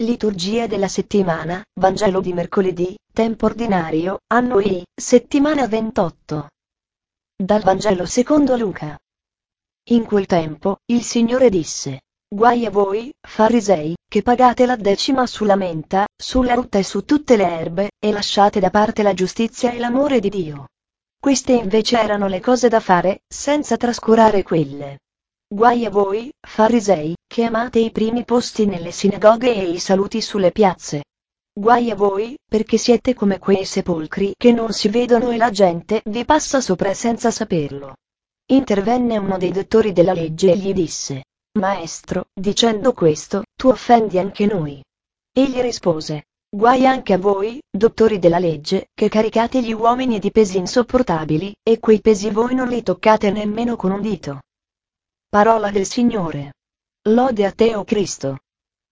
Liturgia della settimana, Vangelo di mercoledì, tempo ordinario, anno I, settimana 28. Dal Vangelo secondo Luca. In quel tempo, il Signore disse: Guai a voi, farisei, che pagate la decima sulla menta, sulla rutta e su tutte le erbe, e lasciate da parte la giustizia e l'amore di Dio. Queste invece erano le cose da fare, senza trascurare quelle. Guai a voi, farisei, che amate i primi posti nelle sinagoghe e i saluti sulle piazze. Guai a voi, perché siete come quei sepolcri che non si vedono e la gente vi passa sopra senza saperlo. Intervenne uno dei dottori della legge e gli disse: Maestro, dicendo questo, tu offendi anche noi. Egli rispose: Guai anche a voi, dottori della legge, che caricate gli uomini di pesi insopportabili, e quei pesi voi non li toccate nemmeno con un dito. Parola del Signore. Lode a te, o Cristo.